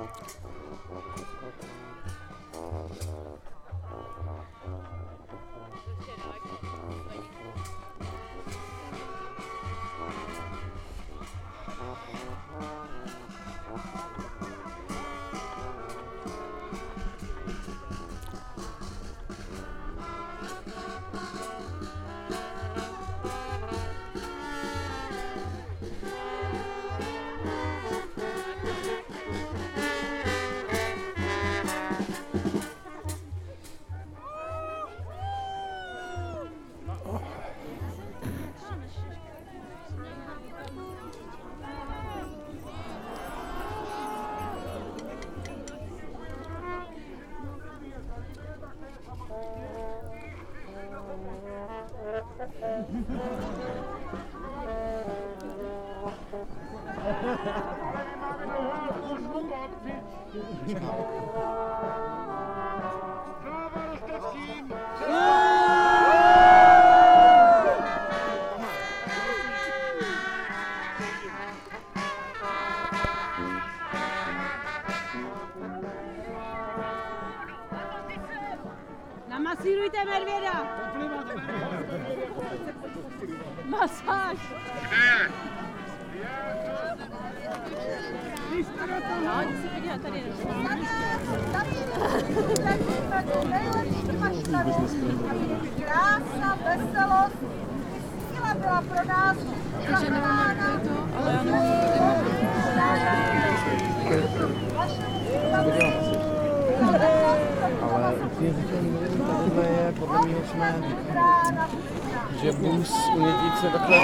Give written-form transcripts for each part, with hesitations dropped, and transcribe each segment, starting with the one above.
Namasírujte medvěda! Masáž! No, jdi se podívat, tady je. Krása, veselost, síla byla pro nás zachována. Ale já nemůžu. Ale úplně tohle je podle mého jsme, že bus u Nětice takhle...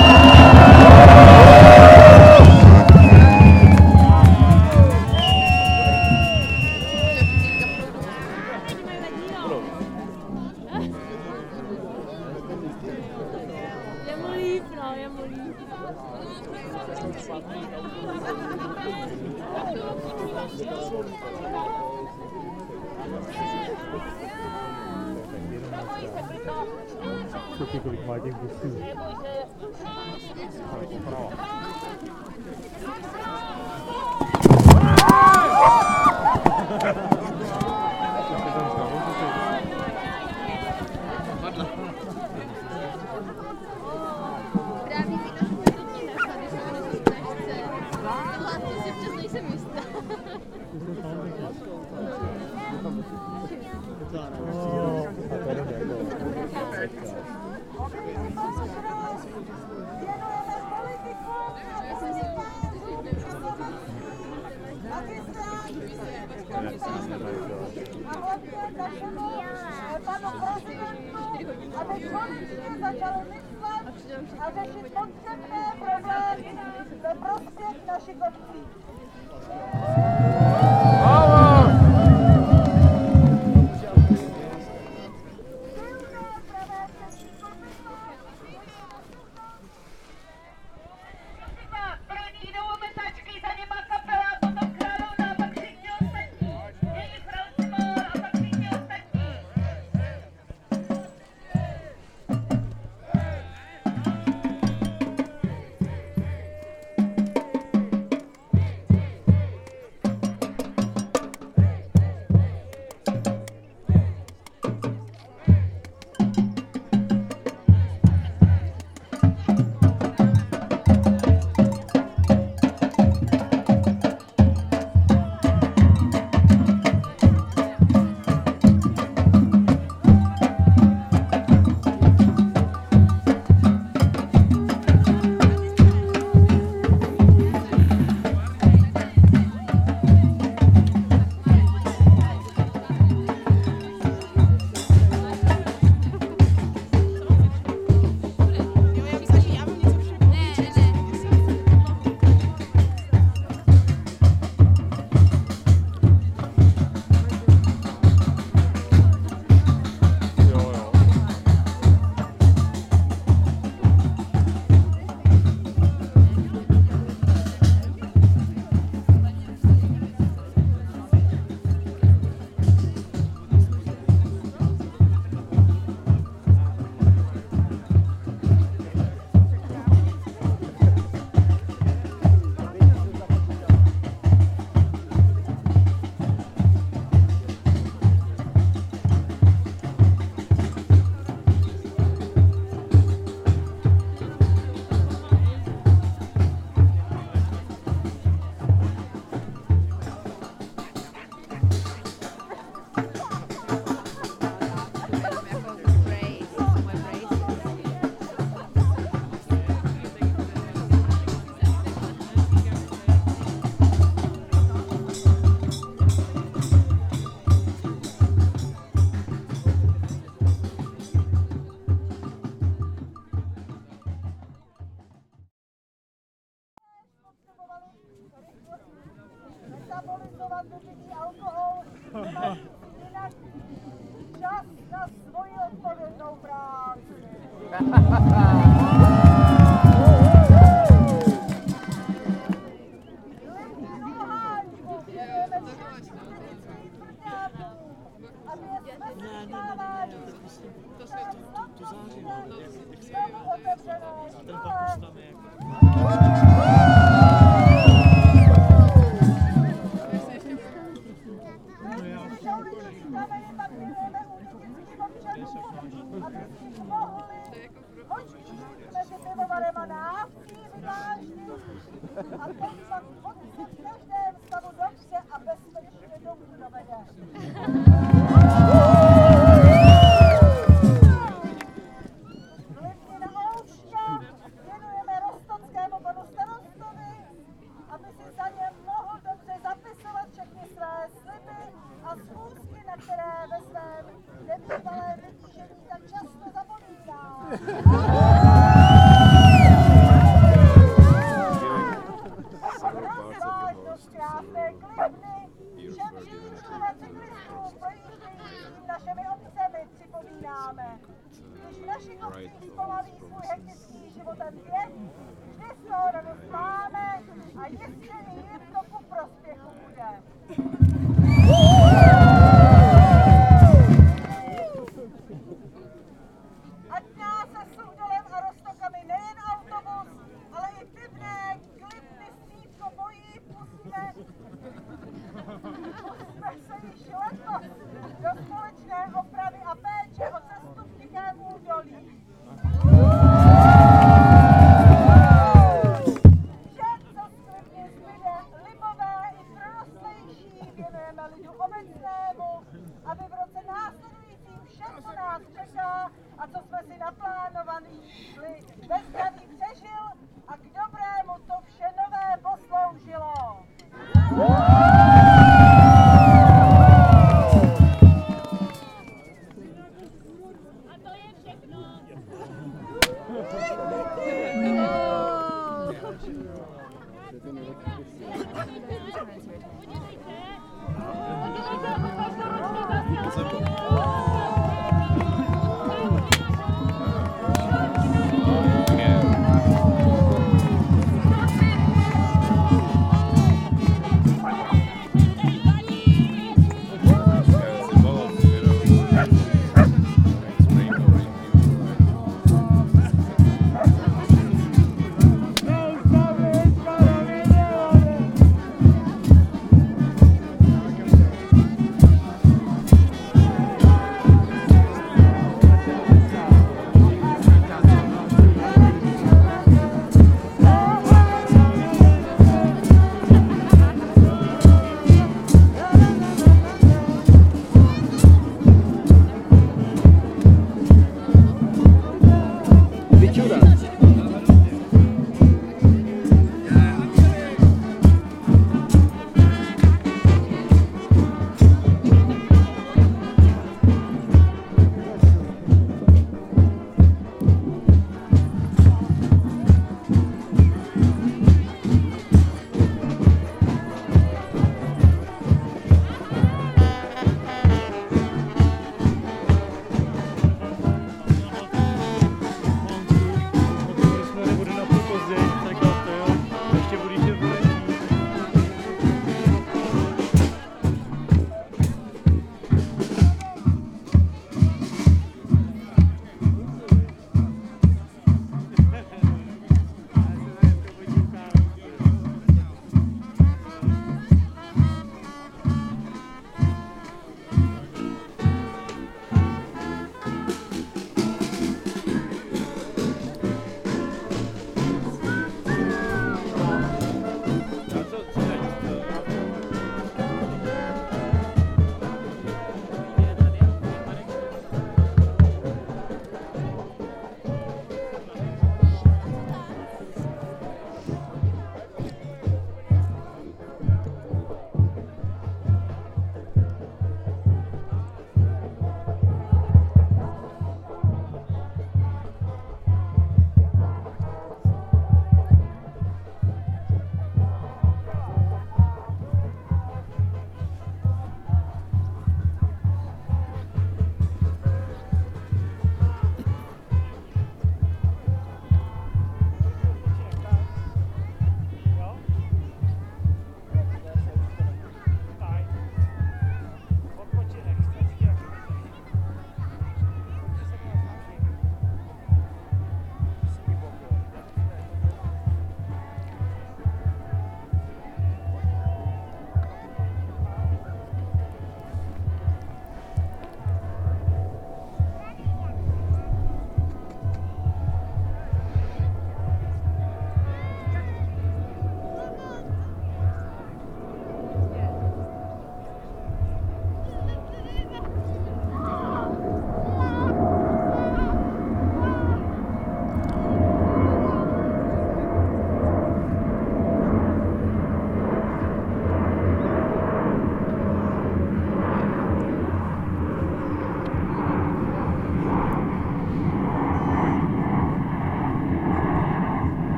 Je mu líp, no, je mu líp. Kolik má těch busů? A řešit potřebné problémy ve prospěch našich obcí. zapisovat vypitý alkohol, nemají jinak čas na svoji odpovědnou práci. Lipninu háčku věnujeme všem typickým tvrdňákům, aby je smysluškávání znovu otevřené škole. Aby si mohli počít mezi pivovarem a návcí vyvážit a ten pak pocit v každém stavu dobře a bezpečně domů dovede. Lipnina Ouška věnujeme rostockému panu starostovi, aby si za ně mohl dobře zapisovat všechny své sliby a schůzky, na které ve svém nebývalém vytížení tak často zapomíná. Vážnost krásné Klipny všem živým a cyklistům projíždějícím našimi obcemi připomínáme. Když v našich obcích zpomalí svůj hektický životem běh, vždy z toho radost máme a jistě i jim to ku prospěchu bude. Ať nás se Suchdolem a Roztokami nejen autobus, ale i pivné Klipny střídko bojí, pustíme se již letos do společné opravy a péče o cestu v Tichém údolí. Vše, co z Klipny zbyde, libové i prorostlejší, věnujeme lidu obecnému, aby v roce následujícím vše, co nás čeká a co jsme si naplánovaný ve zdraví přežil a k dobrému to vše